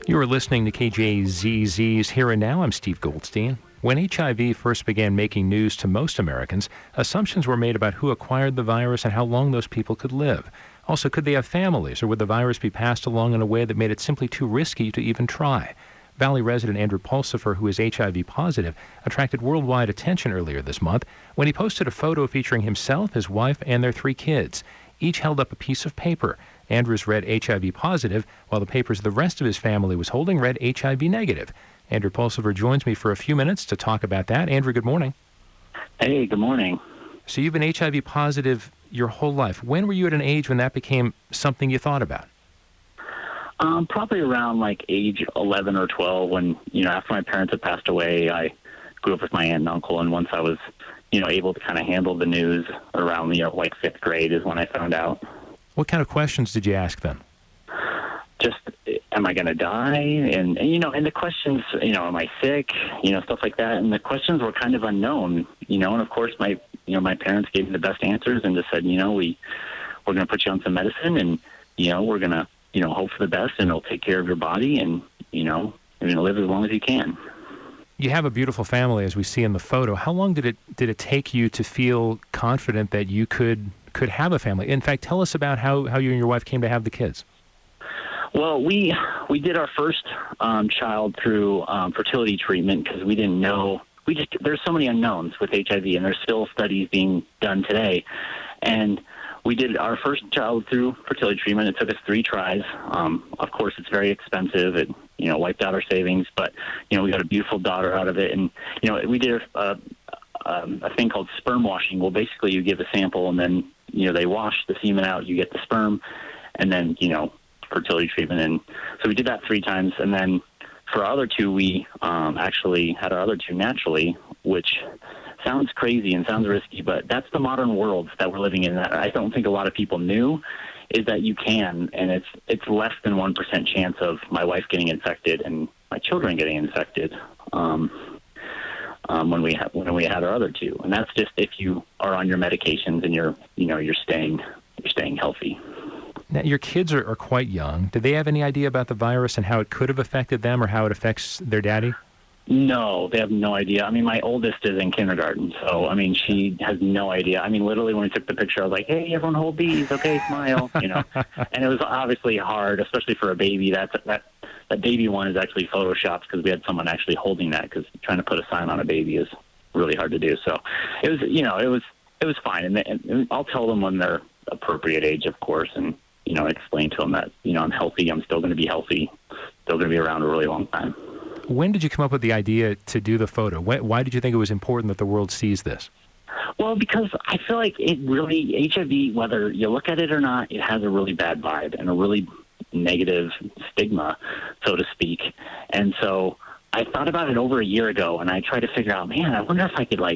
You are listening to KJZZ's Here and Now. I'm Steve Goldstein. When HIV first began making news to most Americans, assumptions were made about who acquired the virus and how long those people could live. Also, could they have families, or would the virus be passed along in a way that made it simply too risky to even try? Valley resident Andrew Pulsipher, who is HIV positive, attracted worldwide attention earlier this month when he posted a photo featuring himself, his wife, and their 3 kids. Each held up a piece of paper. Andrew's read HIV positive, while the papers the rest of his family was holding read HIV negative. Andrew Pulsipher joins me for a few minutes to talk about that. Andrew, good morning. Hey, good morning. So you've been HIV positive your whole life. When were you at an age when that became something you thought about? Probably around like age 11 or 12 when, after my parents had passed away, I grew up with my aunt and uncle. And once I was, able to kind of handle the news around, like 5th grade is when I found out. What kind of questions did you ask them? Just, am I going to die? And the questions, am I sick? Stuff like that. And the questions were kind of unknown, and of course my parents gave me the best answers and just said, we're going to put you on some medicine and, we're going to, hope for the best and it'll take care of your body and, you're going to live as long as you can. You have a beautiful family, as we see in the photo. How long did it take you to feel confident that you could have a family? In fact, tell us about how you and your wife came to have the kids. Well, we did our first child through fertility treatment because we didn't know. There's so many unknowns with HIV, and there's still studies being done today. And we did our first child through fertility treatment. It took us 3 tries. Of course, it's very expensive. It wiped out our savings, but we got a beautiful daughter out of it. And we did a thing called sperm washing. Well, basically, you give a sample, and then they wash the semen out. You get the sperm, and then fertility treatment. And so we did that 3 times, and then for our other 2, we actually had our other 2 naturally, which sounds crazy and sounds risky, but that's the modern world that we're living in. I don't think a lot of people knew is that you can, and it's less than 1% chance of my wife getting infected and my children getting infected when we had our other 2, and that's just if you are on your medications and you're staying healthy. Now, your kids are quite young. Do they have any idea about the virus and how it could have affected them or how it affects their daddy? No, they have no idea. I mean, my oldest is in kindergarten, so, she has no idea. Literally when we took the picture, I was like, hey, everyone hold these, okay, smile, And it was obviously hard, especially for a baby. That baby one is actually photoshopped because we had someone actually holding that because trying to put a sign on a baby is really hard to do. So it was, it was fine. And I'll tell them when they're appropriate age, of course, and, explain to them that, I'm healthy, I'm still going to be healthy, still going to be around a really long time. When did you come up with the idea to do the photo? Why did you think it was important that the world sees this? Well, because I feel like it really, HIV, whether you look at it or not, it has a really bad vibe and a really negative stigma, so to speak. And so I thought about it over a year ago, and I tried to figure out, man, I wonder if I could,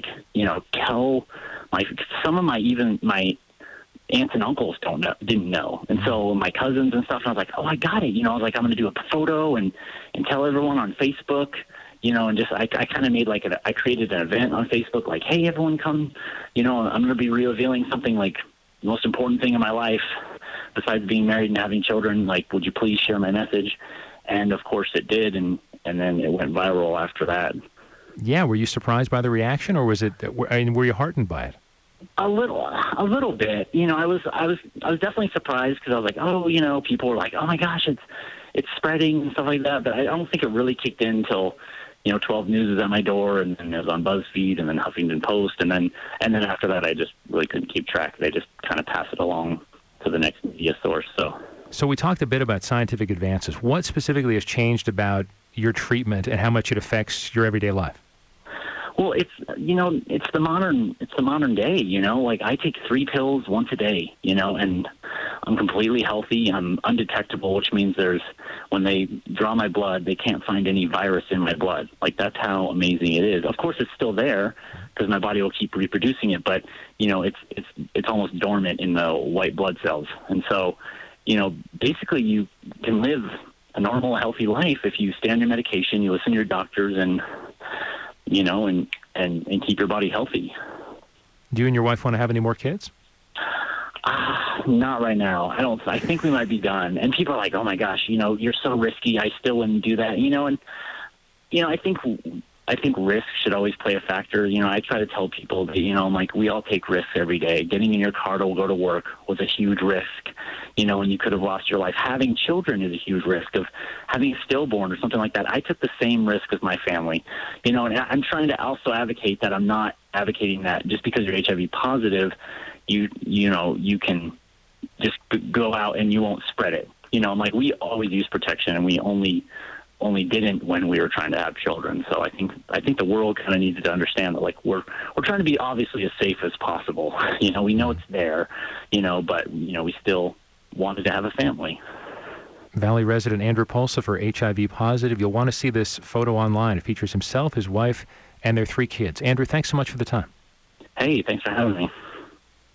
tell some of my aunts and uncles didn't know. And so my cousins and stuff, and I was like, oh, I got it. I was like, I'm going to do a photo and tell everyone on Facebook, and just, I kind of made I created an event on Facebook, like, hey, everyone come, I'm going to be revealing something like the most important thing in my life besides being married and having children. Like, would you please share my message? And of course it did. And then it went viral after that. Yeah. Were you surprised by the reaction, or were you heartened by it? A little bit. I was definitely surprised because I was like, oh, people were like, oh my gosh, it's spreading and stuff like that. But I don't think it really kicked in until, 12 News was at my door, and then it was on BuzzFeed, and then Huffington Post, and then after that, I just really couldn't keep track. They just kind of pass it along to the next media source. So we talked a bit about scientific advances. What specifically has changed about your treatment and how much it affects your everyday life? Well, it's the modern day, like I take 3 pills once a day, and I'm completely healthy. I'm undetectable, which means when they draw my blood, they can't find any virus in my blood. Like, that's how amazing it is. Of course, it's still there because my body will keep reproducing it, but it's almost dormant in the white blood cells. And so, basically you can live a normal, healthy life if you stay on your medication, you listen to your doctors, and and keep your body healthy. Do you and your wife want to have any more kids? Not right now. I think we might be done. And people are like, "Oh my gosh, you're so risky. I still wouldn't do that." I think risk should always play a factor. I try to tell people that, I'm like, we all take risks every day. Getting in your car to go to work was a huge risk, and you could have lost your life. Having children is a huge risk of having a stillborn or something like that. I took the same risk as my family, and I'm trying to also advocate that. I'm not advocating that just because you're HIV positive, you can just go out and you won't spread it. I'm like, we always use protection, and we only didn't when we were trying to have children. So I think the world kind of needed to understand that, like, we're trying to be obviously as safe as possible. We know it's there, but we still wanted to have a family. Valley resident Andrew Pulsipher, HIV positive. You'll want to see this photo online. It features himself, his wife, and their 3 kids. Andrew, thanks so much for the time. Hey, thanks for having me.